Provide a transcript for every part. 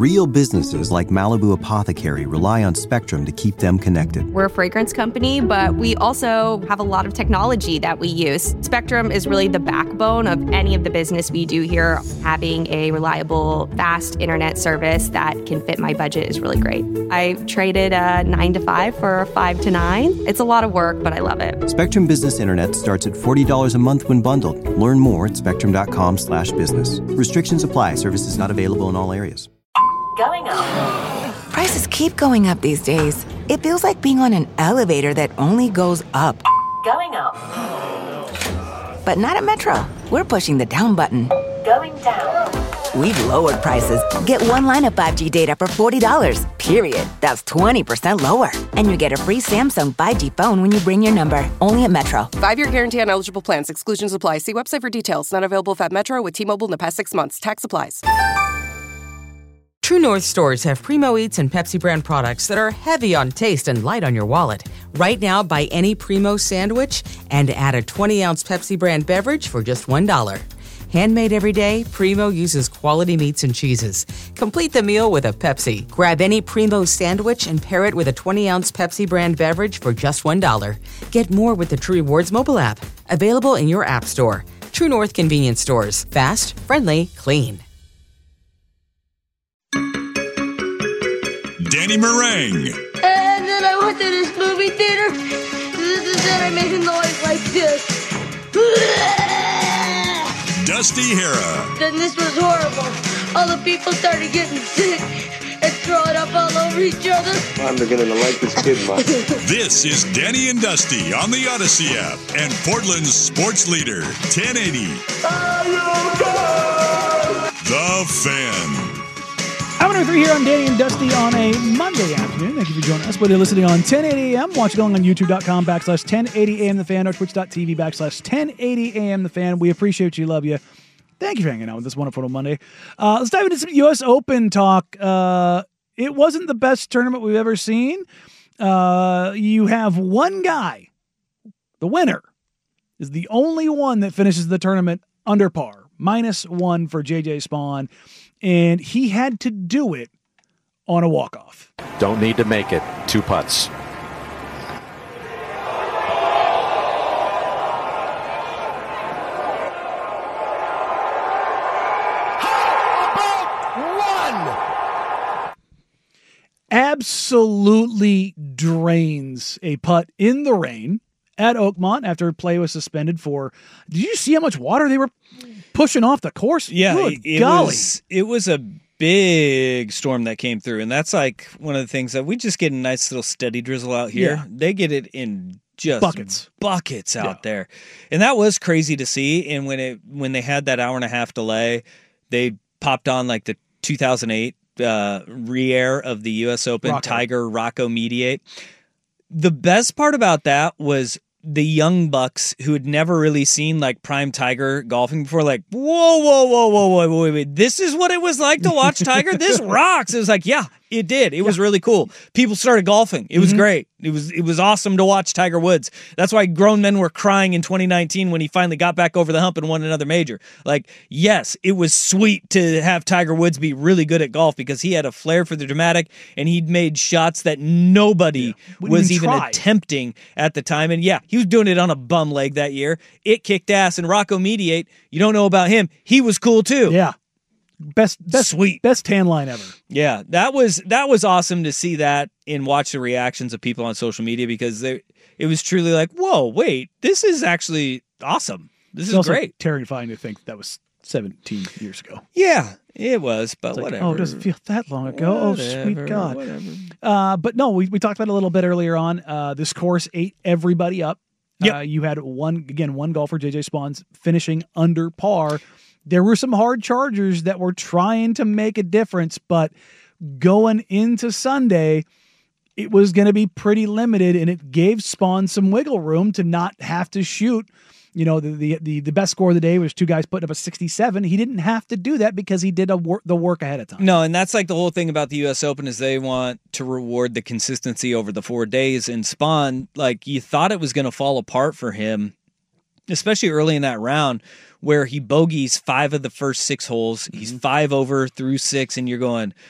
Real businesses like Malibu Apothecary rely on Spectrum to keep them connected. We're a fragrance company, but we also have a lot of technology that we use. Spectrum is really the backbone of any of the business we do here. Having a reliable, fast internet service that can fit my budget is really great. I traded a 9 to 5 for a 5 to 9. It's a lot of work, but I love it. Spectrum Business Internet starts at $40 a month when bundled. Learn more at spectrum.com/business. Restrictions apply. Services not available in all areas. Going up. Prices keep going up these days. It feels like being on an elevator that only goes up. Going up. But not at Metro. We're pushing the down button. Going down. We've lowered prices. Get one line of 5G data for $40, period. That's 20% lower. And you get a free Samsung 5G phone when you bring your number. Only at Metro. 5-year guarantee on eligible plans. Exclusions apply. See website for details. Not available at Metro with T-Mobile in the past 6 months. Tax applies. True North stores have Primo Eats and Pepsi brand products that are heavy on taste and light on your wallet. Right now, buy any Primo sandwich and add a 20-ounce Pepsi brand beverage for just $1. Handmade every day, Primo uses quality meats and cheeses. Complete the meal with a Pepsi. Grab any Primo sandwich and pair it with a 20-ounce Pepsi brand beverage for just $1. Get more with the True Rewards mobile app. Available in your app store. True North convenience stores. Fast, friendly, clean. Danny Meringue. And then I went to this movie theater. Then I made a noise like this. Dusty Hera. Then this was horrible. All the people started getting sick and throwing up all over each other. I'm beginning to like this kid much. This is Danny and Dusty on the Odyssey app and Portland's sports leader, 1080. The Fan. Hour number 3 here on Danny and Dusty on a Monday afternoon. Thank you for joining us. Whether you're listening on 1080 AM, watch along on youtube.com/1080am the fan or twitch.tv/1080am the fan. We appreciate you, love you. Thank you for hanging out with us. Wonderful Monday. Let's dive into some U.S. Open talk. It wasn't the best tournament we've ever seen. You have one guy, the winner, is the only one that finishes the tournament under par, -1 for J.J. Spaun. And he had to do it on a walk-off. Don't need to make it. 2 putts. Absolutely drains a putt in the rain at Oakmont after play was suspended for... Did you see how much water they were pushing off the course? Yeah, golly. It was a big storm that came through, and that's like one of the things that we just get a nice little steady drizzle out here. Yeah. They get it in just buckets out there, and that was crazy to see. And when they had that hour and a half delay, they popped on like the 2008 re-air of the U.S. Open, Tiger Rocco Mediate. The best part about that was the young bucks who had never really seen like prime Tiger golfing before, like, whoa, wait. This is what it was like to watch Tiger? This rocks. It was like, yeah, it did. It was really cool. People started golfing. It was great. It was awesome to watch Tiger Woods. That's why grown men were crying in 2019 when he finally got back over the hump and won another major. Like, yes, it was sweet to have Tiger Woods be really good at golf because he had a flair for the dramatic and he'd made shots that nobody was even attempting at the time. And yeah, he was doing it on a bum leg that year. It kicked ass. And Rocco Mediate, you don't know about him. He was cool too. Yeah. Best tan line ever. Yeah, that was awesome to see that and watch the reactions of people on social media because it was truly like, whoa, wait, this is actually awesome. This is great. Terrifying to think that was 17 years ago. Yeah, it was, but like, whatever. Oh, it doesn't feel that long ago. Whatever, oh, sweet God. Whatever. But no, we talked about it a little bit earlier on. This course ate everybody up. Yep. You had one golfer, J.J. Spaun's, finishing under par. There were some hard chargers that were trying to make a difference, but going into Sunday, it was going to be pretty limited, and it gave Spaun some wiggle room to not have to shoot. You know, the best score of the day was 2 guys putting up a 67. He didn't have to do that because he did the work ahead of time. No, and that's like the whole thing about the U.S. Open is they want to reward the consistency over the 4 days. And Spaun, like, you thought it was going to fall apart for him, especially early in that round, where he bogeys 5 of the first 6 holes. He's 5 over through 6, and you're going,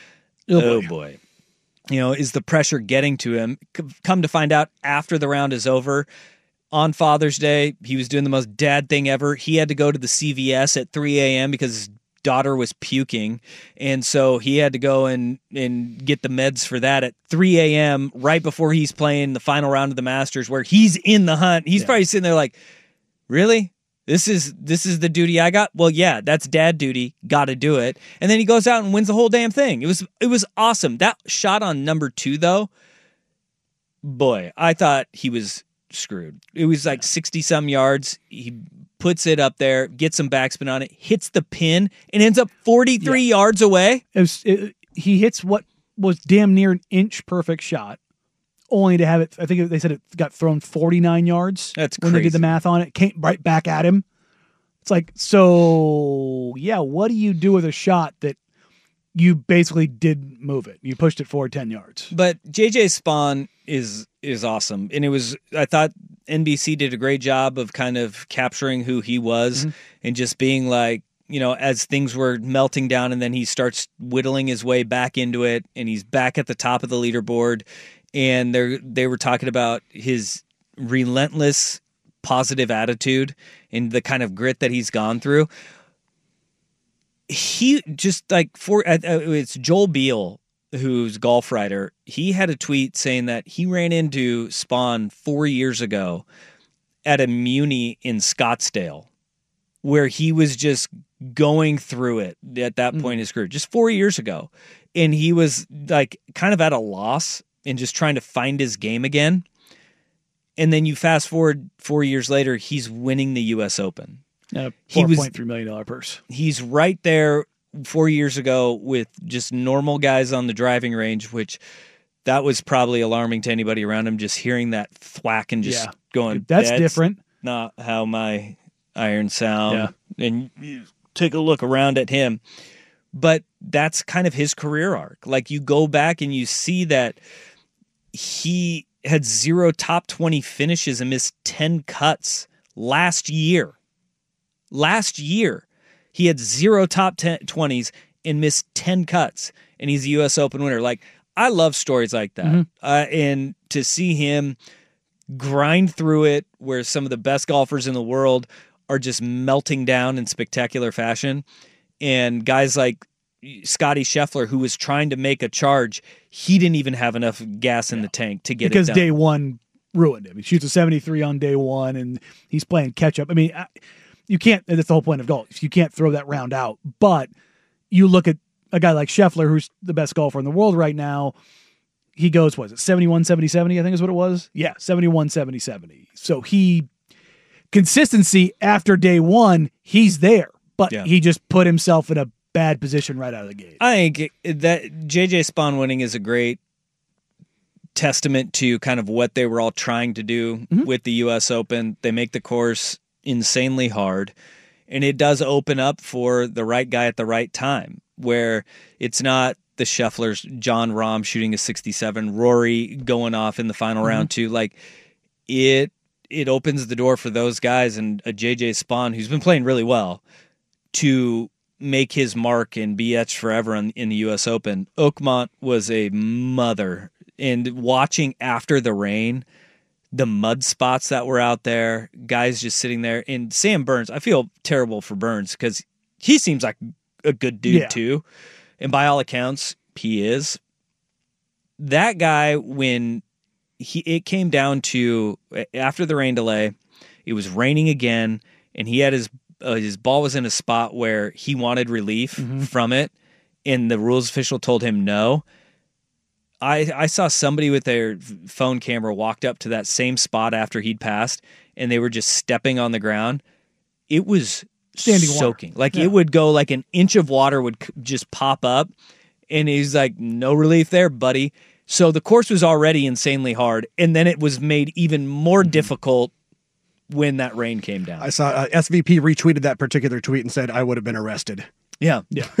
Oh boy. You know, is the pressure getting to him? Come to find out after the round is over, on Father's Day, he was doing the most dad thing ever. He had to go to the CVS at 3 a.m. because his daughter was puking. And so he had to go and get the meds for that at 3 a.m. right before he's playing the final round of the Masters, where he's in the hunt. He's probably sitting there like, really? This is the duty I got? Well, yeah, that's dad duty. Got to do it. And then he goes out and wins the whole damn thing. It was awesome. That shot on number 2, though, boy, I thought he was screwed. It was like 60-some yards. He puts it up there, gets some backspin on it, hits the pin, and ends up 43 yards away. He hits what was damn near an inch perfect shot, only to have it, I think they said it got thrown 49 yards. That's when crazy. They did the math on it. Came right back at him. It's like, so, yeah, what do you do with a shot that you basically did move it? You pushed it forward 10 yards. But JJ Spaun is awesome. And I thought NBC did a great job of kind of capturing who he was and just being like, you know, as things were melting down and then he starts whittling his way back into it and he's back at the top of the leaderboard. And they were talking about his relentless positive attitude and the kind of grit that he's gone through. He just like it's Joel Beal, who's a golf writer. He had a tweet saying that he ran into Spaun 4 years ago at a Muni in Scottsdale, where he was just going through it at that point in his career, just 4 years ago. And he was like kind of at a loss and just trying to find his game again. And then you fast forward 4 years later, he's winning the U.S. Open. $4.3 million purse. He's right there 4 years ago with just normal guys on the driving range, which that was probably alarming to anybody around him, just hearing that thwack and just going, that's different. Not how my irons sound. Yeah. And you take a look around at him. But that's kind of his career arc. Like you go back and you see that he had 0 top 20 finishes and missed 10 cuts last year. Last year, he had 0 top 20s and missed 10 cuts, and he's a U.S. Open winner. Like, I love stories like that. And to see him grind through it where some of the best golfers in the world are just melting down in spectacular fashion, and guys like Scotty Scheffler, who was trying to make a charge, he didn't even have enough gas in the tank to get it done. Because day one ruined him. He shoots a 73 on day one, and he's playing catch-up. I mean, you can't, that's the whole point of golf. You can't throw that round out. But you look at a guy like Scheffler, who's the best golfer in the world right now. He goes, what is it, 71-70-70, I think is what it was? Yeah, 71-70-70. So consistency after day one, he's there. But he just put himself in a bad position right out of the gate. I think that JJ Spaun winning is a great testament to kind of what they were all trying to do with the U.S. Open. They make the course insanely hard, and it does open up for the right guy at the right time, where it's not the Schefflers, John Rahm shooting a 67, Rory going off in the final round too. Like it opens the door for those guys and a JJ Spaun who's been playing really well to make his mark and be etched forever in the U.S. Open. Oakmont was a mother, and watching after the rain, the mud spots that were out there, guys just sitting there. And Sam Burns, I feel terrible for Burns because he seems like a good dude too. And by all accounts, he is. That guy, when it came down to after the rain delay, it was raining again, and he had his ball was in a spot where he wanted relief from it, and the rules official told him no. I saw somebody with their phone camera walked up to that same spot after he'd passed, and they were just stepping on the ground. It was standing soaking. Water. Like it would go like an inch of water would just pop up, and he's like, no relief there, buddy. So the course was already insanely hard, and then it was made even more difficult when that rain came down. I saw SVP retweeted that particular tweet and said, I would have been arrested. Yeah.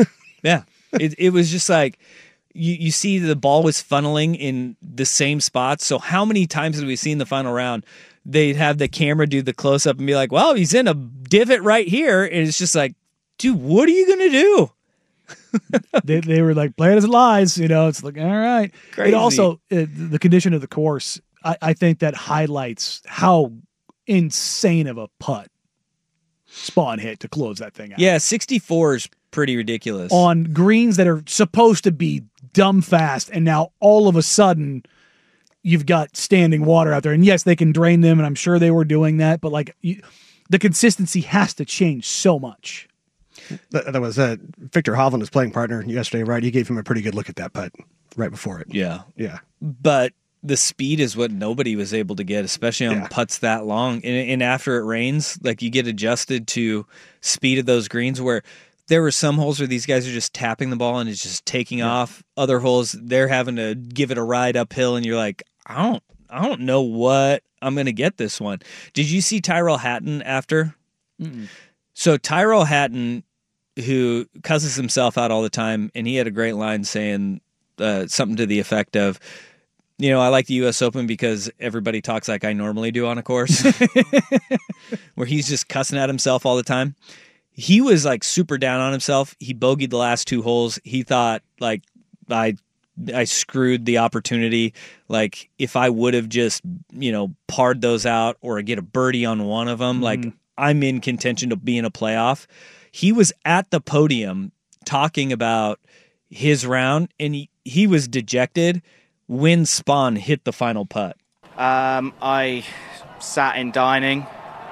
It was just like, you see the ball was funneling in the same spot. So how many times have we seen the final round? They'd have the camera do the close up and be like, well, he's in a divot right here. And it's just like, dude, what are you going to do? they were like, play it as it lies. It's like, all right. Crazy. It also, the condition of the course, I think that highlights how insane of a putt Spawn hit to close that thing out. Yeah, 64 is pretty ridiculous. On greens that are supposed to be dumb fast, and now all of a sudden you've got standing water out there. And yes, they can drain them, and I'm sure they were doing that, but the consistency has to change so much. That was Victor Hovland, his playing partner yesterday, right? He gave him a pretty good look at that putt right before it. Yeah. Yeah. But the speed is what nobody was able to get, especially on putts that long. And after it rains, like you get adjusted to speed of those greens where there were some holes where these guys are just tapping the ball and it's just taking off. Other holes, they're having to give it a ride uphill, and you're like, I don't know what I'm going to get this one. Did you see Tyrrell Hatton after? Mm-mm. So Tyrrell Hatton, who cusses himself out all the time, and he had a great line saying something to the effect of, I like the U.S. Open because everybody talks like I normally do on a course, where he's just cussing at himself all the time. He was like super down on himself. He bogeyed the last 2 holes. He thought like I screwed the opportunity. Like if I would have just, parred those out or get a birdie on one of them, like I'm in contention to be in a playoff. He was at the podium talking about his round, and he was dejected when Spawn hit the final putt. I sat in dining.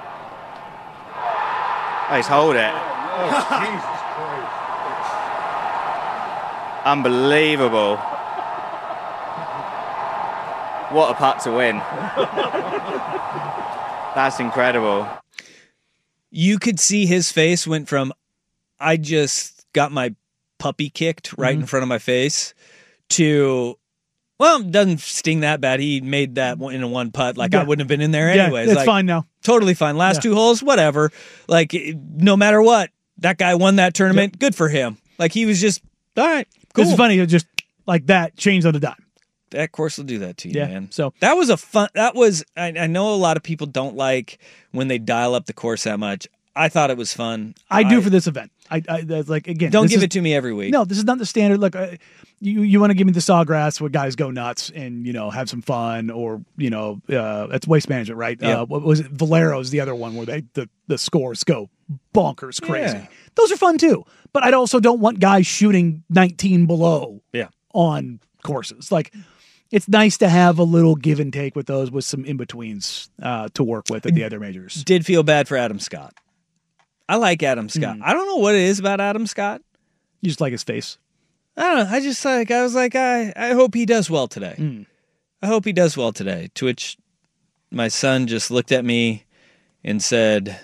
Oh, he's hold it. Oh, Jesus Christ. Unbelievable. What a putt to win. That's incredible. You could see his face went from, I just got my puppy kicked right in front of my face, to, well, it doesn't sting that bad. He made that in a one putt. Like, I wouldn't have been in there anyways. It's like, fine now. Totally fine. Last 2 holes, whatever. Like, no matter what, that guy won that tournament. Good for him. Like, he was just, all right, cool. It's funny, just like that, changed on a dime. That course will do that to you, man. So that was I know a lot of people don't like when they dial up the course that much. I thought it was fun. I do for this event. That's like, again, don't give it to me every week. No, this is not the standard. Look, you want to give me the Sawgrass where guys go nuts and have some fun, or that's Waste Management, right? Yeah. What was it? Valero's the other one where the scores go bonkers crazy. Yeah. Those are fun too, but I also don't want guys shooting 19 below. On courses. Like, it's nice to have a little give and take with those, with some in betweens to work with at the other majors. Did feel bad for Adam Scott. I like Adam Scott. I don't know what it is about Adam Scott. You just like his face. I don't know. I was like, I hope he does well today. I hope he does well today. To which my son just looked at me and said,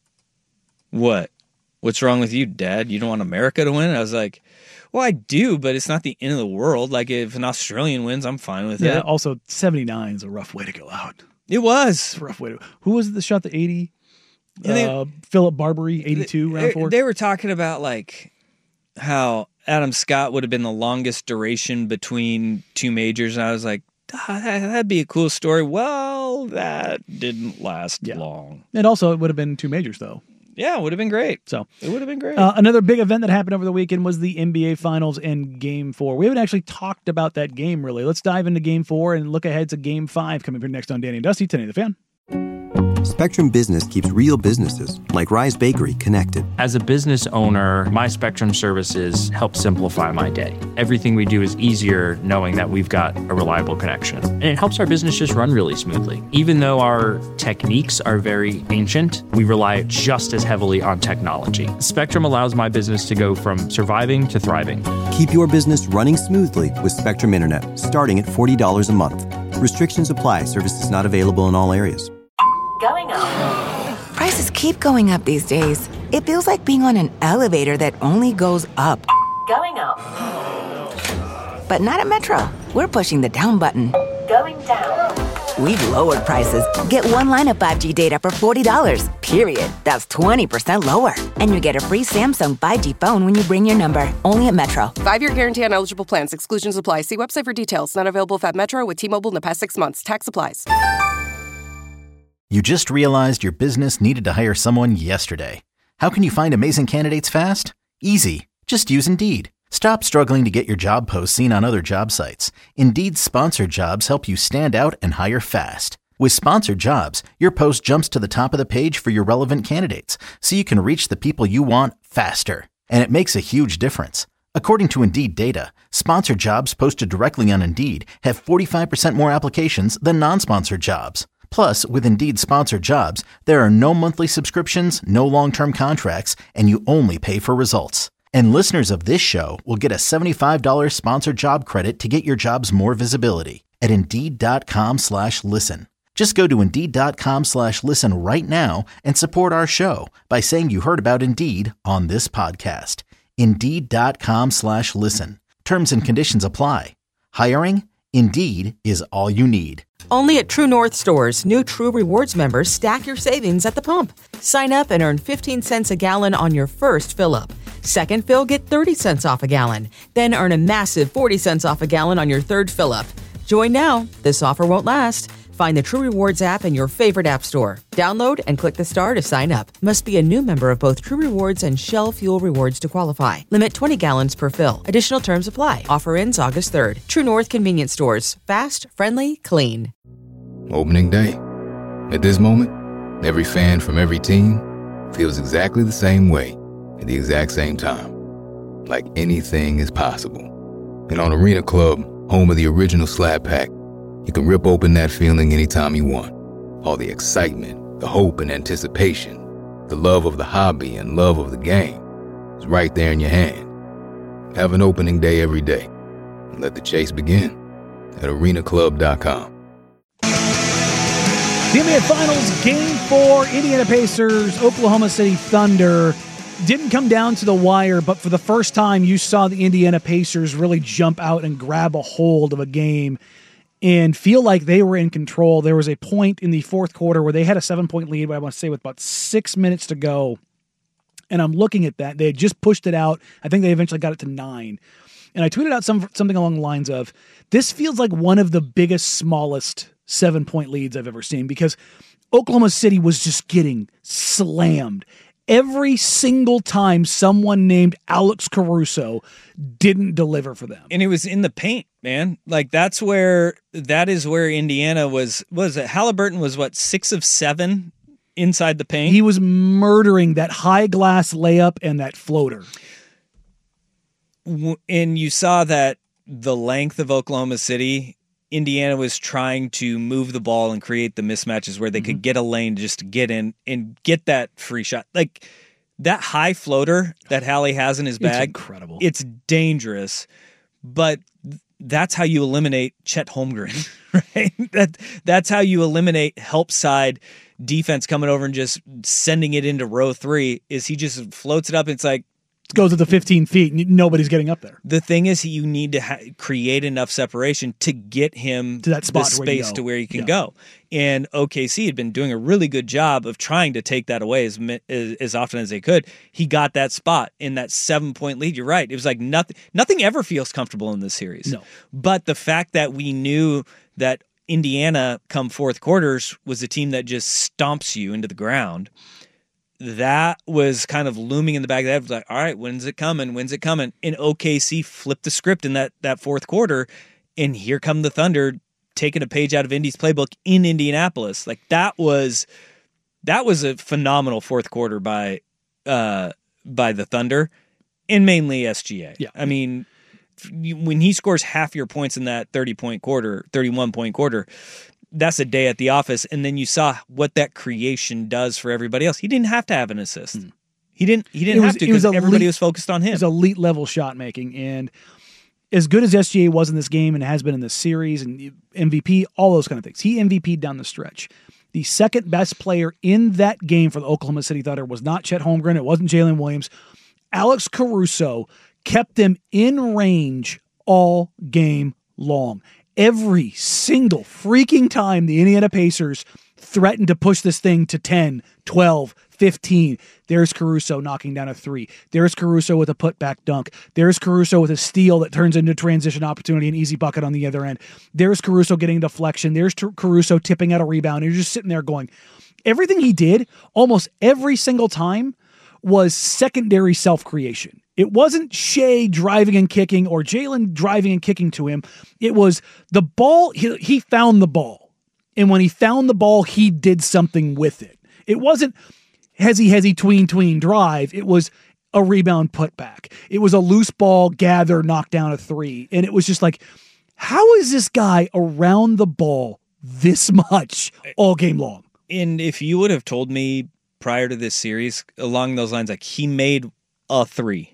What's wrong with you, Dad? You don't want America to win? I was like, well, I do, but it's not the end of the world. Like, if an Australian wins, I'm fine with it. Yeah, also, 79 is a rough way to go out. It was. It's a rough way to. Who was it that shot the 80? Philip Barbary, 82, round 4. They were talking about, like, how Adam Scott would have been the longest duration between 2 majors. And I was like, that'd be a cool story. Well, that didn't last long. And also, it would have been 2 majors, though. Yeah, it would have been great. So it would have been great. Another big event that happened over the weekend was the NBA Finals and Game 4. We haven't actually talked about that game, really. Let's dive into Game 4 and look ahead to Game 5 coming up next on Danny and Dusty, 1080 The Fan. Spectrum Business keeps real businesses, like Rise Bakery, connected. As a business owner, my Spectrum services help simplify my day. Everything we do is easier knowing that we've got a reliable connection. And it helps our business just run really smoothly. Even though our techniques are very ancient, we rely just as heavily on technology. Spectrum allows my business to go from surviving to thriving. Keep your business running smoothly with Spectrum Internet, starting at $40 a month. Restrictions apply. Services not available in all areas. Going up. Prices keep going up these days. It feels like being on an elevator that only goes up. Going up. But not at Metro. We're pushing the down button. Going down. We've lowered prices. Get one line of 5G data for $40, period. That's 20% lower. And you get a free Samsung 5G phone when you bring your number. Only at Metro. 5-year guarantee on eligible plans. Exclusions apply. See website for details. Not available if at Metro with T-Mobile in the past 6 months. Tax applies. You just realized your business needed to hire someone yesterday. How can you find amazing candidates fast? Easy. Just use Indeed. Stop struggling to get your job posts seen on other job sites. Indeed's sponsored jobs help you stand out and hire fast. With sponsored jobs, your post jumps to the top of the page for your relevant candidates, so you can reach the people you want faster. And it makes a huge difference. According to Indeed data, sponsored jobs posted directly on Indeed have 45% more applications than non-sponsored jobs. Plus, with Indeed sponsored jobs, there are no monthly subscriptions, no long-term contracts, and you only pay for results. And listeners of this show will get a $75 sponsored job credit to get your jobs more visibility at Indeed.com/listen. Just go to Indeed.com/listen right now and support our show by saying you heard about Indeed on this podcast. Indeed.com/listen. Terms and conditions apply. Hiring? Indeed is all you need. Only at True North stores, new True Rewards members stack your savings at the pump. Sign up and earn 15 cents a gallon on your first fill-up. Second fill, get 30 cents off a gallon. Then earn a massive 40 cents off a gallon on your third fill-up. Join now. This offer won't last. Find the True Rewards app in your favorite app store. Download and click the star to sign up. Must be a new member of both True Rewards and Shell Fuel Rewards to qualify. Limit 20 gallons per fill. Additional terms apply. Offer ends August 3rd. True North Convenience Stores. Fast, friendly, clean. Opening day. At this moment, every fan from every team feels exactly the same way at the exact same time. Like anything is possible. And on Arena Club, home of the original Slab Pack, you can rip open that feeling anytime you want. All the excitement, the hope and anticipation, the love of the hobby and love of the game is right there in your hand. Have an opening day every day. And let the chase begin at arenaclub.com. The NBA Finals, Game 4, Indiana Pacers, Oklahoma City Thunder. Didn't come down to the wire, but for the first time, you saw the Indiana Pacers really jump out and grab a hold of a game and feel like they were in control. There was a point in the fourth quarter where they had a 7-point lead, I want to say with about 6 minutes to go. And I'm looking at that. They had just pushed it out. I think they eventually got it to 9. And I tweeted out something along the lines of, this feels like one of the biggest, smallest 7-point leads I've ever seen, because Oklahoma City was just getting slammed. Every single time someone named Alex Caruso didn't deliver for them. And it was in the paint, man. Like that is where Indiana was it? Halliburton was 6 of 7 inside the paint? He was murdering that high glass layup and that floater. And you saw that the length of Oklahoma City, Indiana was trying to move the ball and create the mismatches where they could get a lane just to get in and get that free shot. Like that high floater that Hallie has in his bag. It's incredible. It's dangerous, but that's how you eliminate Chet Holmgren, right? That's how you eliminate help side defense coming over and just sending it into row 3 is he just floats it up. It's like, goes to the 15 feet and nobody's getting up there. The thing is, you need to create enough separation to get him to that spot, the space to where he can go. And OKC had been doing a really good job of trying to take that away as often as they could. He got that spot in that 7-point lead. You're right. It was like nothing ever feels comfortable in this series. No. But the fact that we knew that Indiana come fourth quarters was a team that just stomps you into the ground. That was kind of looming in the back of the head. It was like, all right, when's it coming? When's it coming? And OKC flipped the script in that fourth quarter, and here come the Thunder taking a page out of Indy's playbook in Indianapolis. Like that was a phenomenal fourth quarter by the Thunder, and mainly SGA. Yeah. I mean, when he scores half your points in that 31-point quarter, that's a day at the office. And then you saw what that creation does for everybody else. He didn't have to have an assist. He didn't have to because everybody was focused on him. It was elite level shot making. And as good as SGA was in this game and has been in this series and MVP, all those kind of things, he MVP'd down the stretch. The second best player in that game for the Oklahoma City Thunder was not Chet Holmgren. It wasn't Jalen Williams. Alex Caruso kept them in range all game long. Every single freaking time the Indiana Pacers threatened to push this thing to 10, 12, 15, there's Caruso knocking down a 3. There's Caruso with a putback dunk. There's Caruso with a steal that turns into transition opportunity and easy bucket on the other end. There's Caruso getting deflection. There's Caruso tipping out a rebound. And you're just sitting there going, everything he did almost every single time was secondary self-creation. It wasn't Shea driving and kicking or Jalen driving and kicking to him. It was the ball. He found the ball. And when he found the ball, he did something with it. It wasn't hezzy, tween drive. It was a rebound putback. It was a loose ball, gather, knock down a three. And it was just like, how is this guy around the ball this much all game long? And if you would have told me prior to this series along those lines, like he made a three,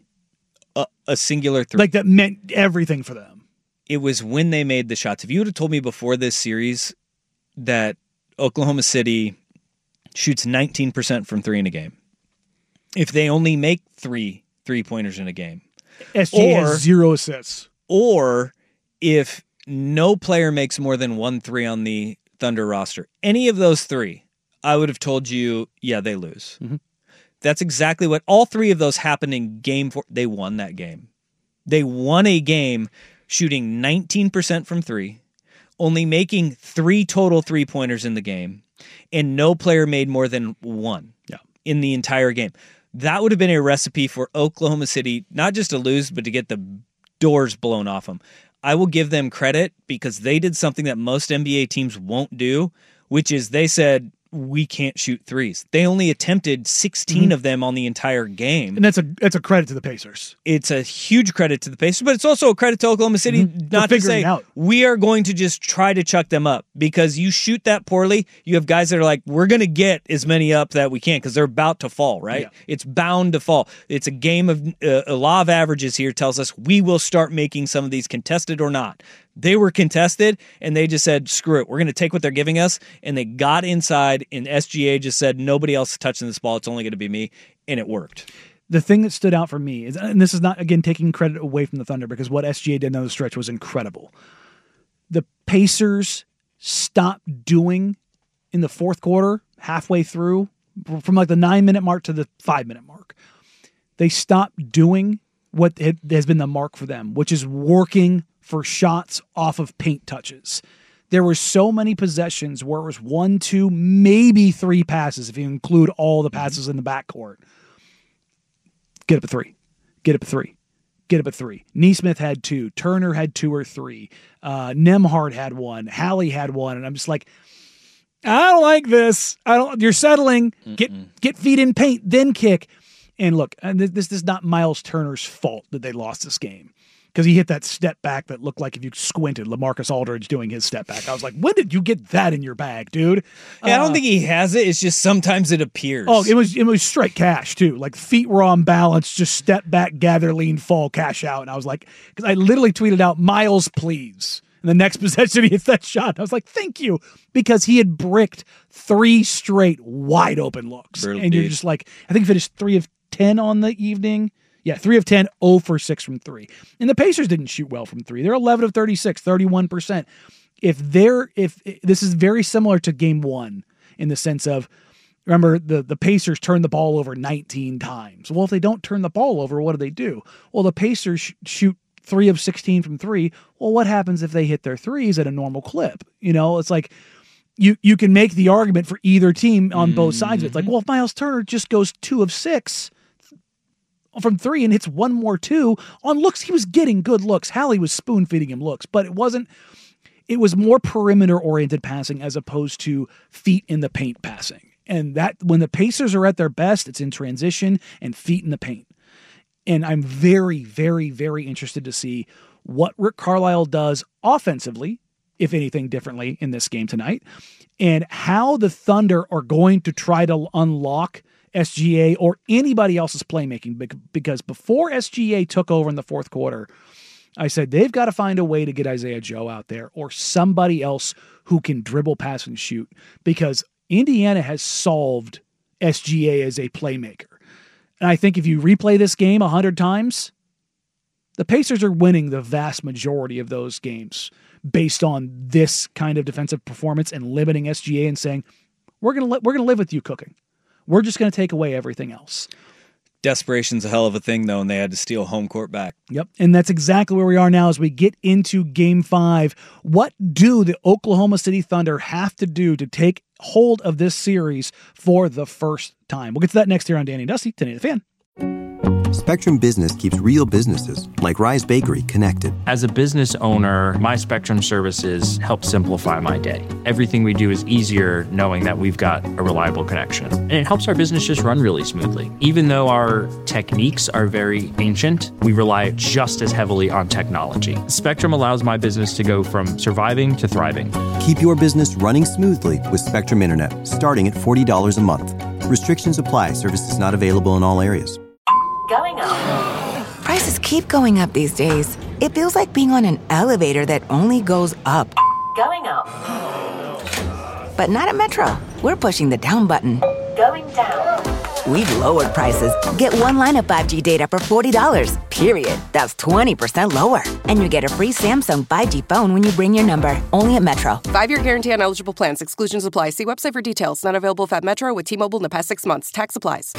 a singular three. Like that meant everything for them. It was when they made the shots. If you would have told me before this series that Oklahoma City shoots 19% from three in a game, if they only make 3-pointers in a game, SGA has 0 assists. Or if no player makes more than 1 3 on the Thunder roster, any of those three, I would have told you, yeah, they lose. Mm-hmm. That's exactly what all three of those happened in game 4. They won that game. They won a game shooting 19% from three, only making 3 total 3-pointers in the game, and no player made more than 1 in the entire game. That would have been a recipe for Oklahoma City, not just to lose, but to get the doors blown off them. I will give them credit because they did something that most NBA teams won't do, which is they said, we can't shoot threes. They only attempted 16 of them on the entire game. And that's a credit to the Pacers. It's a huge credit to the Pacers, but it's also a credit to Oklahoma City not to say, we are going to just try to chuck them up, because you shoot that poorly, you have guys that are like, we're going to get as many up that we can because they're about to fall, right? Yeah. It's bound to fall. It's a game of a law of averages here tells us we will start making some of these contested or not. They were contested, and they just said, screw it. We're going to take what they're giving us, and they got inside, and SGA just said, nobody else is touching this ball. It's only going to be me, and it worked. The thing that stood out for me is, and this is not, again, taking credit away from the Thunder, because what SGA did on the stretch was incredible. The Pacers stopped doing in the fourth quarter, halfway through, from like the 9-minute mark to the 5-minute mark. They stopped doing what has been the mark for them, which is working for shots off of paint touches. There were so many possessions where it was 1, 2, maybe 3 passes, if you include all the passes in the backcourt. Get up a 3. Get up a 3. Get up a 3. Neesmith had 2. Turner had 2 or 3. Nembhard had 1. Hallie had 1. And I'm just like, I don't like this. You're settling. Get feet in paint, then kick. And look, this is not Miles Turner's fault that they lost this game, because he hit that step back that looked like, if you squinted, LaMarcus Aldridge doing his step back. I was like, when did you get that in your bag, dude? Yeah, I don't think he has it. It's just sometimes it appears. Oh, it was straight cash, too. Like, feet were on balance, just step back, gather, lean, fall, cash out. And I was like, because I literally tweeted out, Miles, please. And the next possession, he hits that shot. I was like, thank you. Because he had bricked 3 straight wide open looks. Brutal and you're just like, I think he finished 3 of 10 on the evening. Yeah, 3 of 10, 0 for 6 from 3. And the Pacers didn't shoot well from 3. They're 11 of 36, 31%. If this is very similar to game 1 in the sense of, remember, the Pacers turned the ball over 19 times. Well, if they don't turn the ball over, what do? Well, the Pacers shoot 3 of 16 from 3. Well, what happens if they hit their threes at a normal clip? You know, it's like you can make the argument for either team on both sides of it. It's like, well, if Miles Turner just goes 2 of 6 from 3 and hits 1 more 2 on looks, he was getting good looks. Hallie was spoon feeding him looks, but it was more perimeter oriented passing as opposed to feet in the paint passing. And that, when the Pacers are at their best, it's in transition and feet in the paint. And I'm very, very, very interested to see what Rick Carlisle does offensively, if anything differently in this game tonight, and how the Thunder are going to try to unlock SGA or anybody else's playmaking, because before SGA took over in the fourth quarter, I said they've got to find a way to get Isaiah Joe out there or somebody else who can dribble, pass, and shoot, because Indiana has solved SGA as a playmaker. And I think if you replay this game 100 times, the Pacers are winning the vast majority of those games based on this kind of defensive performance and limiting SGA and saying, we're going to live with you cooking. We're just going to take away everything else. Desperation's a hell of a thing, though, and they had to steal home court back. Yep, and that's exactly where we are now as we get into Game 5. What do the Oklahoma City Thunder have to do to take hold of this series for the first time? We'll get to that next here on Danny and Dusty, 1080 The Fan. Spectrum Business keeps real businesses, like Rise Bakery, connected. As a business owner, my Spectrum services help simplify my day. Everything we do is easier knowing that we've got a reliable connection. And it helps our business just run really smoothly. Even though our techniques are very ancient, we rely just as heavily on technology. Spectrum allows my business to go from surviving to thriving. Keep your business running smoothly with Spectrum Internet, starting at $40 a month. Restrictions apply. Services not available in all areas. Going up. Prices keep going up these days. It feels like being on an elevator that only goes up. Going up. But not at Metro. We're pushing the down button. Going down. We've lowered prices. Get one line of 5G data for $40, period. That's 20% lower. And you get a free Samsung 5G phone when you bring your number. Only at Metro. 5-year guarantee on eligible plans. Exclusions apply. See website for details. Not available at Metro with T-Mobile in the past 6 months. Tax applies.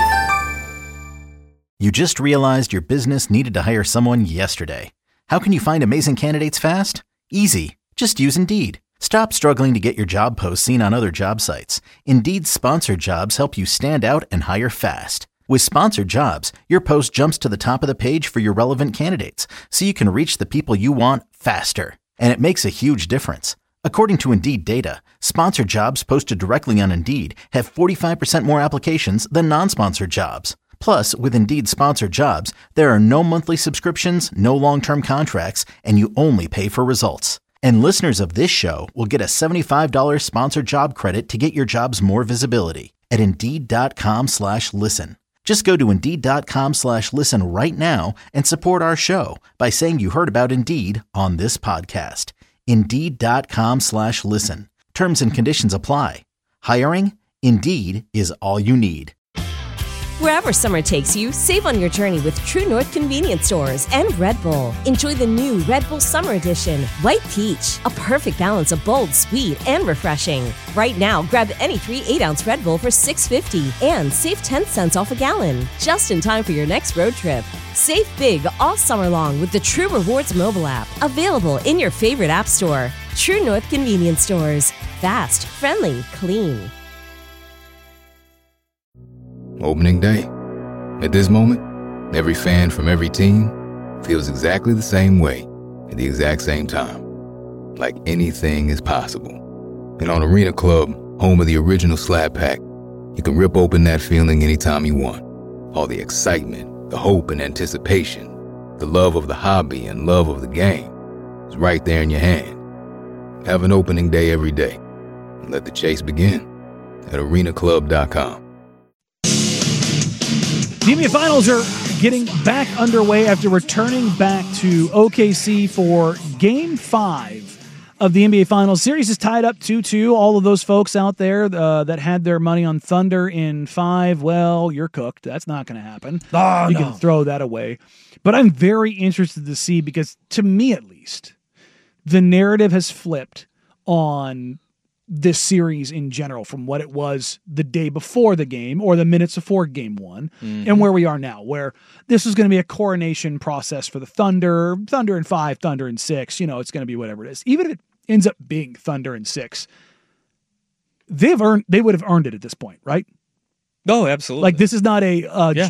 You just realized your business needed to hire someone yesterday. How can you find amazing candidates fast? Easy. Just use Indeed. Stop struggling to get your job posts seen on other job sites. Indeed's sponsored jobs help you stand out and hire fast. With sponsored jobs, your post jumps to the top of the page for your relevant candidates, so you can reach the people you want faster. And it makes a huge difference. According to Indeed data, sponsored jobs posted directly on Indeed have 45% more applications than non-sponsored jobs. Plus, with Indeed sponsored jobs, there are no monthly subscriptions, no long-term contracts, and you only pay for results. And listeners of this show will get a $75 sponsored job credit to get your jobs more visibility at Indeed.com/listen. Just go to Indeed.com/listen right now and support our show by saying you heard about Indeed on this podcast. Indeed.com/listen. Terms and conditions apply. Hiring? Indeed is all you need. Wherever summer takes you, save on your journey with True North Convenience Stores and Red Bull. Enjoy the new Red Bull Summer Edition, White Peach, a perfect balance of bold, sweet, and refreshing. Right now, grab any 3 8-ounce Red Bull for $6.50 and save 10 cents off a gallon, just in time for your next road trip. Save big all summer long with the True Rewards mobile app, available in your favorite app store. True North Convenience Stores. Fast, friendly, clean. Opening day. At this moment, every fan from every team feels exactly the same way at the exact same time. Like anything is possible. And on Arena Club, home of the original Slab Pack, you can rip open that feeling anytime you want. All the excitement, the hope and anticipation, the love of the hobby and love of the game is right there in your hand. Have an opening day every day. And let the chase begin at arenaclub.com. The NBA Finals are getting back underway after returning back to OKC for Game 5 of the NBA Finals. Series is tied up 2-2. All of those folks out there that had their money on Thunder in 5, well, you're cooked. That's not going to happen. You can throw that away. But I'm very interested to see, because to me at least, the narrative has flipped on this series in general from what it was the day before the game or the minutes before Game 1 and where we are now, where this is going to be a coronation process for the Thunder in 5, Thunder in 6, it's going to be whatever it is. Even if it ends up being Thunder in 6, they would have earned it at this point, right? Oh, absolutely. Like, this is not it's a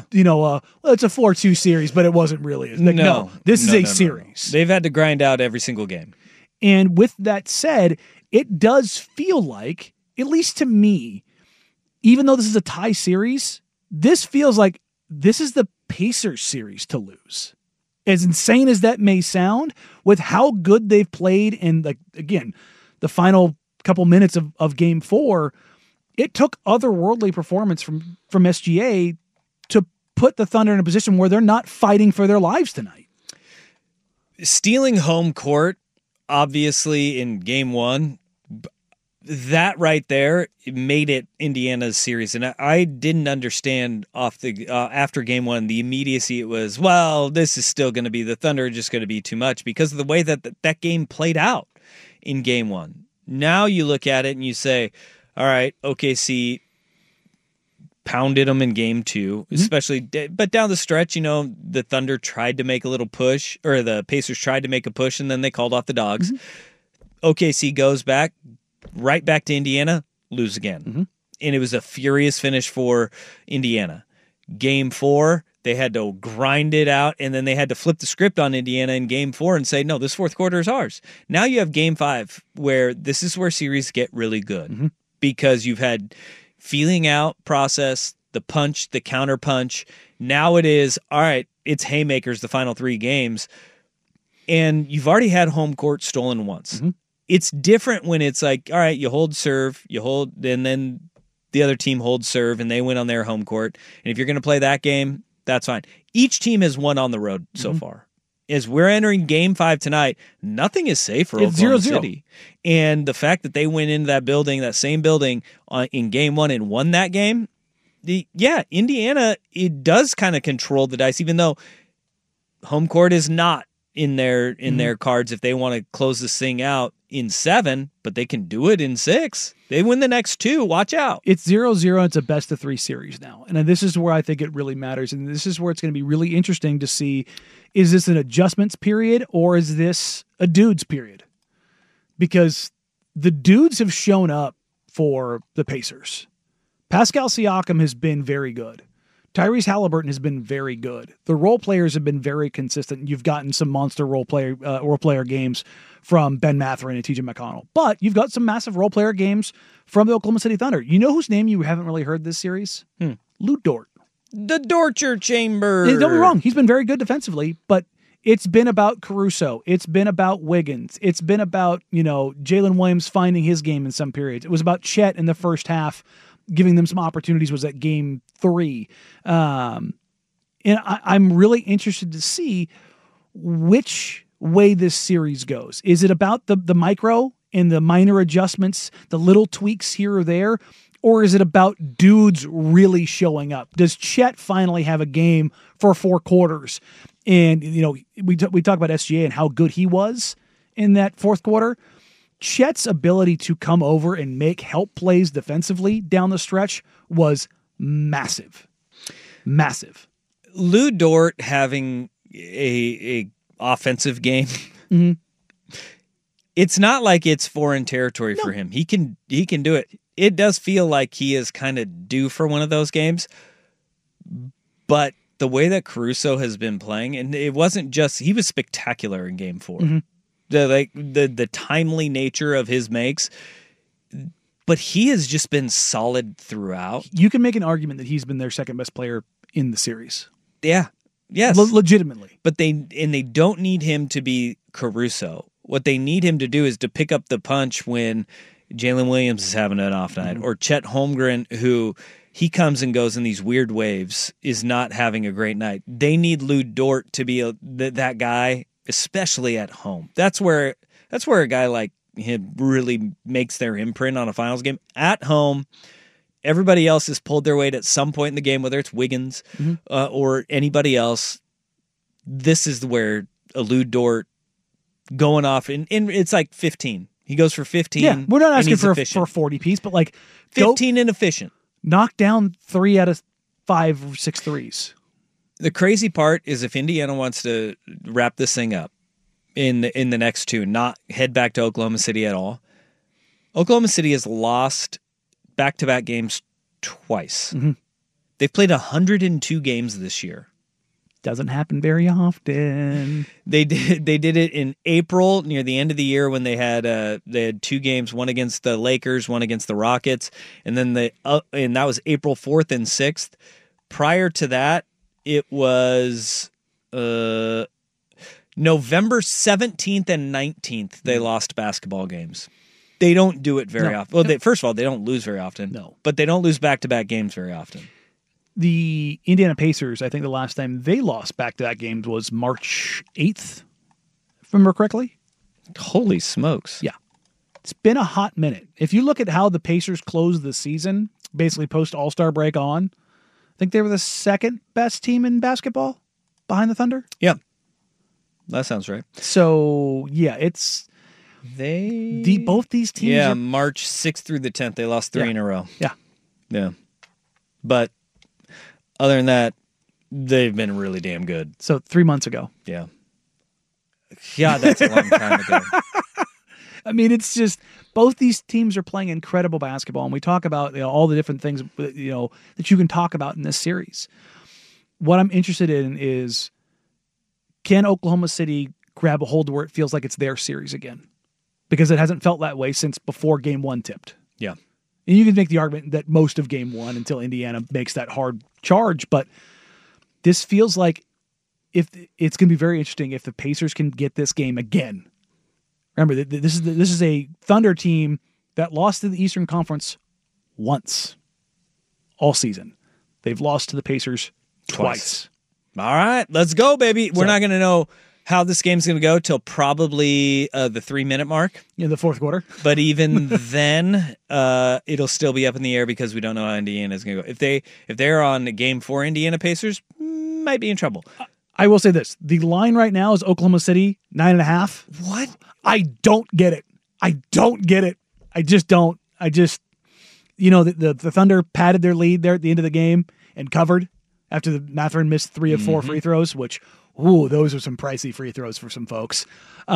4-2 series, but it wasn't really. No, this is a series. They've had to grind out every single game. And with that said, it does feel like, at least to me, even though this is a tie series, this feels like this is the Pacers series to lose. As insane as that may sound, with how good they've played and, again, the final couple minutes of Game 4, it took otherworldly performance from SGA to put the Thunder in a position where they're not fighting for their lives tonight. Stealing home court, obviously, in Game 1, that right there made it Indiana's series. And I didn't understand after Game 1, the immediacy it was, well, this is still going to be the Thunder, just going to be too much, because of the way that game played out in Game 1. Now you look at it and you say, all right, OKC pounded them in Game 2, especially, but down the stretch, the Thunder tried to make a little push, or the Pacers tried to make a push, and then they called off the dogs. OKC goes back, right back to Indiana, lose again. And it was a furious finish for Indiana. Game 4, they had to grind it out, and then they had to flip the script on Indiana in Game 4 and say, no, this fourth quarter is ours. Now you have Game 5, where this is where series get really good because you've had feeling out process, the punch, the counter punch. Now it is, all right, it's haymakers the final 3 games, and you've already had home court stolen once. It's different when it's like, all right, you hold serve, and then the other team holds serve, and they win on their home court. And if you're going to play that game, that's fine. Each team has won on the road so far. As we're entering Game 5 tonight, nothing is safe for Oklahoma City. And the fact that they went into that building, that same building, in Game 1 and won that game, Indiana, it does kind of control the dice, even though home court is not in their cards if they want to close this thing out in 7, but they can do it in 6. They win the next 2. Watch out. It's 0-0. It's a best-of-3 series now. And this is where I think it really matters. And this is where it's going to be really interesting to see, is this an adjustments period or is this a dudes period? Because the dudes have shown up for the Pacers. Pascal Siakam has been very good. Tyrese Halliburton has been very good. The role players have been very consistent. You've gotten some monster role player games from Ben Mathurin and TJ McConnell. But you've got some massive role player games from the Oklahoma City Thunder. You know whose name you haven't really heard this series? Lu Dort. The Dorture Chamber. Don't be wrong. He's been very good defensively, but it's been about Caruso. It's been about Wiggins. It's been about, Jalen Williams finding his game in some periods. It was about Chet in the first half, giving them some opportunities. Was at Game 3. And I'm really interested to see which way this series goes. Is it about the micro and the minor adjustments, the little tweaks here or there, or is it about dudes really showing up? Does Chet finally have a game for 4 quarters? And, we talk about SGA and how good he was in that fourth quarter. Chet's ability to come over and make help plays defensively down the stretch was massive. Massive. Lu Dort having a offensive game, it's not like it's foreign territory for him. He can do it. It does feel like he is kind of due for one of those games, but the way that Caruso has been playing, and it wasn't just, he was spectacular in Game 4. The timely nature of his makes, but he has just been solid throughout. You can make an argument that he's been their second best player in the series. Yeah. Yes. Legitimately. But they don't need him to be Caruso. What they need him to do is to pick up the punch when Jalen Williams is having an off night, or Chet Holmgren, who he comes and goes in these weird waves, is not having a great night. They need Lu Dort to be that guy, especially at home. That's where a guy like him really makes their imprint on a finals game. At home, everybody else has pulled their weight at some point in the game, whether it's Wiggins or anybody else. This is where a Lu Dort going off, and it's like 15. He goes for 15. Yeah, we're not asking for a 40 piece, but like 15 and efficient. Knock down 3 out of 5 or 6 threes. The crazy part is if Indiana wants to wrap this thing up in the next 2, not head back to Oklahoma City at all. Oklahoma City has lost back-to-back games twice. They've played 102 games this year. Doesn't happen very often. They did it in April near the end of the year when they had 2 games, one against the Lakers, one against the Rockets, and then and that was April 4th and 6th. Prior to that, it was November 17th and 19th. They lost basketball games. They don't do it very often. Well, first of all, they don't lose very often. No, but they don't lose back-to-back games very often. The Indiana Pacers, I think the last time they lost back-to-back games was March 8th, if I remember correctly. Holy smokes. Yeah. It's been a hot minute. If you look at how the Pacers closed the season, basically post-All-Star break on, I think they were the second best team in basketball behind the Thunder. Yeah. That sounds right. So, yeah, it's... both these teams... Yeah, March 6th through the 10th, they lost 3 in a row. Yeah. Yeah. But... other than that, they've been really damn good. So 3 months ago. Yeah. Yeah, that's a long time ago. I mean, it's just both these teams are playing incredible basketball, and we talk about all the different things that you can talk about in this series. what I'm interested in is, can Oklahoma City grab a hold where it feels like it's their series again? Because it hasn't felt that way since before Game 1 tipped. Yeah. And you can make the argument that most of Game 1 until Indiana makes that hard charge, but this feels like if it's going to be very interesting if the Pacers can get this game again. Remember, this is a Thunder team that lost to the Eastern Conference once all season. They've lost to the Pacers twice. All right, let's go, baby. We're not going to know how this game's going to go till probably the 3-minute mark. In the fourth quarter. But even then, it'll still be up in the air because we don't know how Indiana's going to go. If they're on Game 4 Indiana Pacers, might be in trouble. I will say this. The line right now is Oklahoma City, 9.5. What? I don't get it. I just don't. The Thunder padded their lead there at the end of the game and covered after the Mathurin missed 3 of 4 free throws, which, those are some pricey free throws for some folks.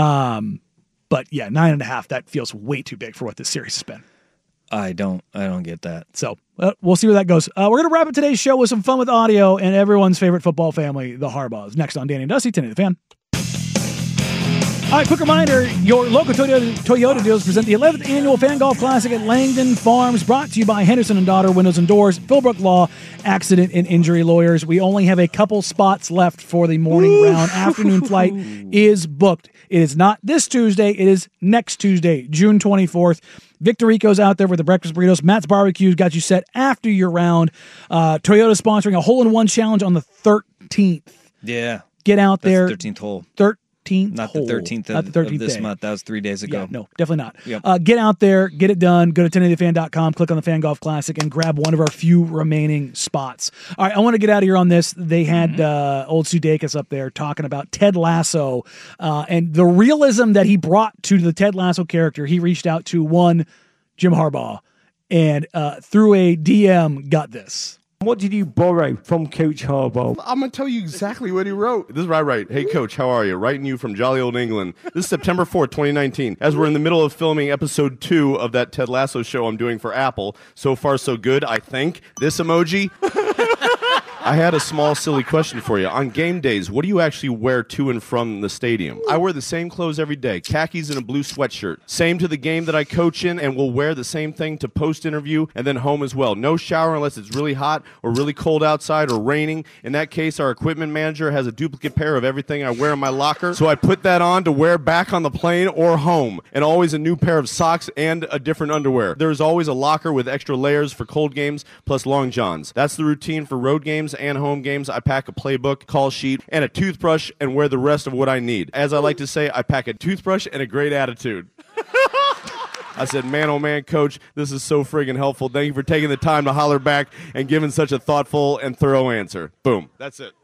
But yeah, 9.5, that feels way too big for what this series has been. I don't get that. So we'll see where that goes. We're going to wrap up today's show with some fun with audio and everyone's favorite football family, the Harbaughs. Next on Danny and Dusty, 10 The Fan. All right, quick reminder, your local Toyota dealers present the 11th Annual Fan Golf Classic at Langdon Farms, brought to you by Henderson & Daughter Windows and Doors, Philbrook Law, Accident and Injury Lawyers. We only have a couple spots left for the morning round. Afternoon flight is booked. It is not this Tuesday. It is next Tuesday, June 24th. Victor Rico's out there with the breakfast burritos. Matt's Barbecue's got you set after your round. Toyota sponsoring a hole-in-one challenge on the 13th. Yeah. Get out there. That's the 13th hole. 13th Not hole. the 13th of this month. That was 3 days ago. Yeah, no, definitely not. Yep. Get out there, get it done. Go to 1080thefan.com, click on the Fan Golf Classic, and grab one of our few remaining spots. All right, I want to get out of here on this. They had old Sudeikis up there talking about Ted Lasso and the realism that he brought to the Ted Lasso character. He reached out to Jim Harbaugh, and through a DM got this. What did you borrow from Coach Harbaugh? I'm going to tell you exactly what he wrote. This is what I write. Hey, Coach, how are you? Writing you from jolly old England. This is September 4th, 2019. As we're in the middle of filming episode 2 of that Ted Lasso show I'm doing for Apple. So far, so good, I think. This emoji. I had a small, silly question for you. On game days, what do you actually wear to and from the stadium? I wear the same clothes every day, khakis and a blue sweatshirt. Same to the game that I coach in, and will wear the same thing to post-interview and then home as well. No shower unless it's really hot or really cold outside or raining. In that case, our equipment manager has a duplicate pair of everything I wear in my locker, so I put that on to wear back on the plane or home, and always a new pair of socks and a different underwear. There's always a locker with extra layers for cold games plus long johns. That's the routine for road games and home games. I pack a playbook, call sheet, and a toothbrush, and wear the rest of what I need. As I like to say, I pack a toothbrush and a great attitude. I said, man, oh man, Coach, this is so friggin' helpful. Thank you for taking the time to holler back and giving such a thoughtful and thorough answer. Boom. That's it.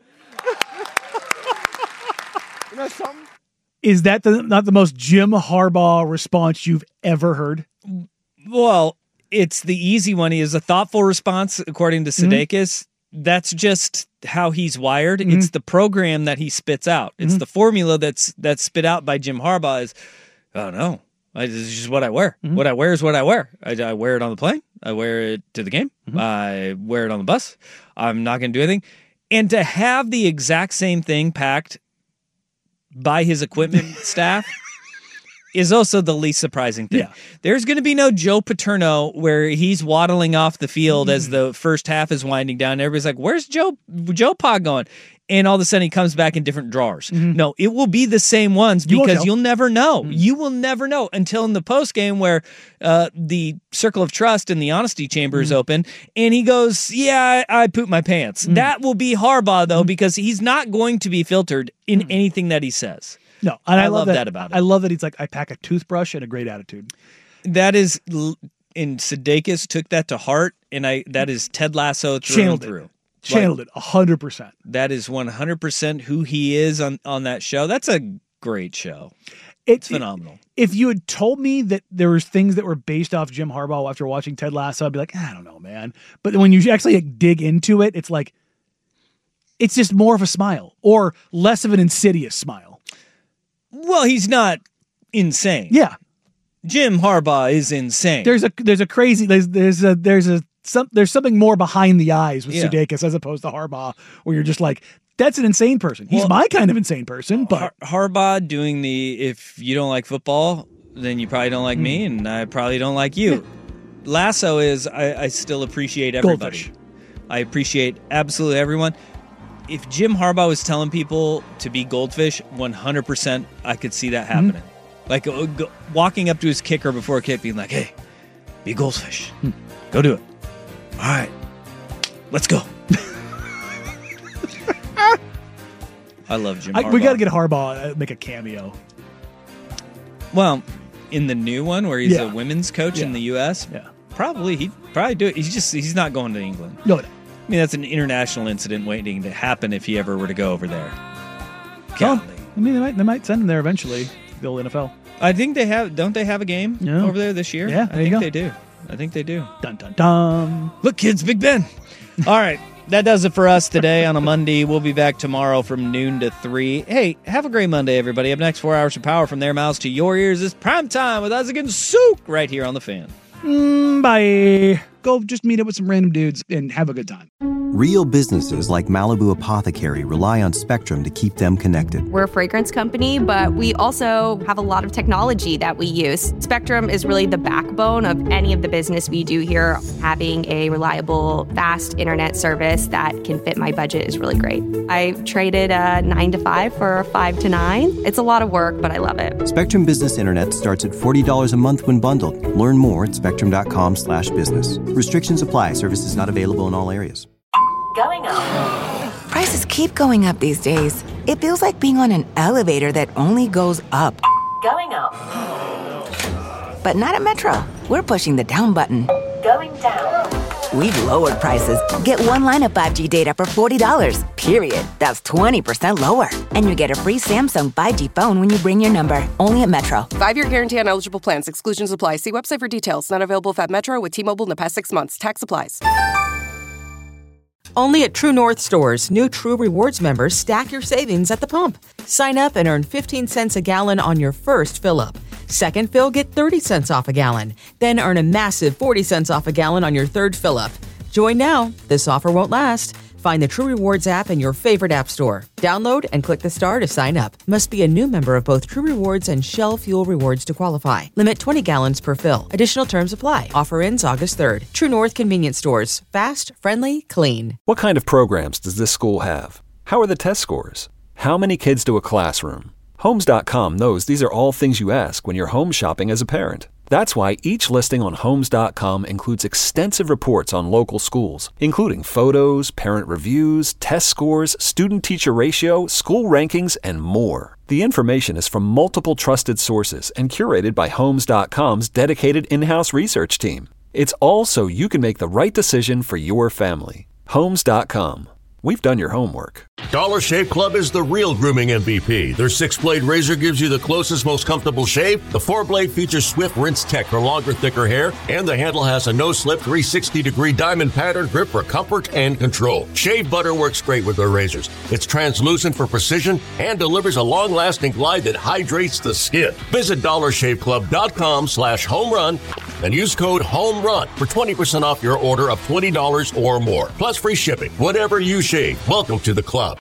Isn't that something? Is that not the most Jim Harbaugh response you've ever heard? Well, it's the easy one. He is a thoughtful response, according to Sudeikis. That's just how he's wired. It's the program that he spits out. It's the formula that's spit out by Jim Harbaugh is, oh no, this is just what I wear. What I wear is what I wear. I wear it on the plane. I wear it to the game. I wear it on the bus. I'm not going to do anything. And to have the exact same thing packed by his equipment staff is also the least surprising thing. Yeah. There's going to be no Joe Paterno where he's waddling off the field as the first half is winding down. Everybody's like, where's Joe Pa going? And all of a sudden he comes back in different drawers. No, it will be the same ones because you'll never know. You will never know until in the post game where the circle of trust and the honesty chamber is open and he goes, yeah, I pooped my pants. That will be Harbaugh though, because he's not going to be filtered in anything that he says. No, and I love that about it. I love that he's like, I pack a toothbrush and a great attitude. That is, and Sudeikis took that to heart, and that is Ted Lasso through and through. Channeled it 100%. That is 100% who he is on that show. That's a great show. It's phenomenal. If you had told me that there was things that were based off Jim Harbaugh after watching Ted Lasso, I'd be like, I don't know, man. But when you actually dig into it, it's like, it's just more of a smile or less of an insidious smile. Well, he's not insane. Yeah. Jim Harbaugh is insane. There's a crazy there's a there's something more behind the eyes with Sudeikis as opposed to Harbaugh, where you're just like, that's an insane person. He's my kind of insane person. But Harbaugh doing if you don't like football, then you probably don't like me, and I probably don't like you. Yeah. Lasso is I still appreciate everybody. Goldfish. I appreciate absolutely everyone. If Jim Harbaugh was telling people to be goldfish, 100% I could see that happening. Like walking up to his kicker before a kick, being like, "Hey, be goldfish. Go do it. All right, let's go." I love Jim Harbaugh. We got to get Harbaugh make a cameo. Well, in the new one where he's a women's coach in the U.S., he'd probably do it. He's not going to England. No. I mean, that's an international incident waiting to happen if he ever were to go over there. Well, I mean, they might send him there eventually. The old NFL. I think they have. Don't they have a game over there this year? Yeah, I think they do. I think they do. Dun dun dun. Look, kids, Big Ben. All right. That does it for us today on a Monday. We'll be back tomorrow from noon to 3. Hey, have a great Monday, everybody. Up next, 4 hours of power from their mouths to your ears. It's prime time with us again, Souk, right here on The Fan. Bye. Go just meet up with some random dudes and have a good time. Real businesses like Malibu Apothecary rely on Spectrum to keep them connected. We're a fragrance company, but we also have a lot of technology that we use. Spectrum is really the backbone of any of the business we do here. Having a reliable, fast internet service that can fit my budget is really great. I traded a 9 to 5 for a 5 to 9. It's a lot of work, but I love it. Spectrum Business Internet starts at $40 a month when bundled. Learn more at spectrum.com/business. Restrictions apply. Services not available in all areas. Going up. Prices keep going up these days. It feels like being on an elevator that only goes up. Going up. But not at Metro. We're pushing the down button. Going down. We've lowered prices. Get one line of 5G data for $40, period. That's 20% lower. And you get a free Samsung 5G phone when you bring your number. Only at Metro. 5-year guarantee on eligible plans. Exclusions apply. See website for details. Not available at Metro with T-Mobile in the past 6 months. Tax applies. Only at True North stores, new True Rewards members stack your savings at the pump. Sign up and earn 15 cents a gallon on your first fill-up. Second fill, get 30 cents off a gallon. Then earn a massive 40 cents off a gallon on your third fill-up. Join now. This offer won't last. Find the True Rewards app in your favorite app store. Download and click the star to sign up. Must be a new member of both True Rewards and Shell Fuel Rewards to qualify. Limit 20 gallons per fill. Additional terms apply. Offer ends August 3rd. True North Convenience Stores. Fast, friendly, clean. What kind of programs does this school have? How are the test scores? How many kids do a classroom? Homes.com knows these are all things you ask when you're home shopping as a parent. That's why each listing on Homes.com includes extensive reports on local schools, including photos, parent reviews, test scores, student-teacher ratio, school rankings, and more. The information is from multiple trusted sources and curated by Homes.com's dedicated in-house research team. It's all so you can make the right decision for your family. Homes.com. We've done your homework. Dollar Shave Club is the real grooming MVP. Their 6-blade razor gives you the closest, most comfortable shave. The 4-blade features swift rinse tech for longer, thicker hair. And the handle has a no-slip 360-degree diamond pattern grip for comfort and control. Shave butter works great with their razors. It's translucent for precision and delivers a long-lasting glide that hydrates the skin. Visit DollarShaveClub.com/homerun and use code HOMERUN for 20% off your order of $20 or more. Plus free shipping. Whatever you shave, welcome to the club.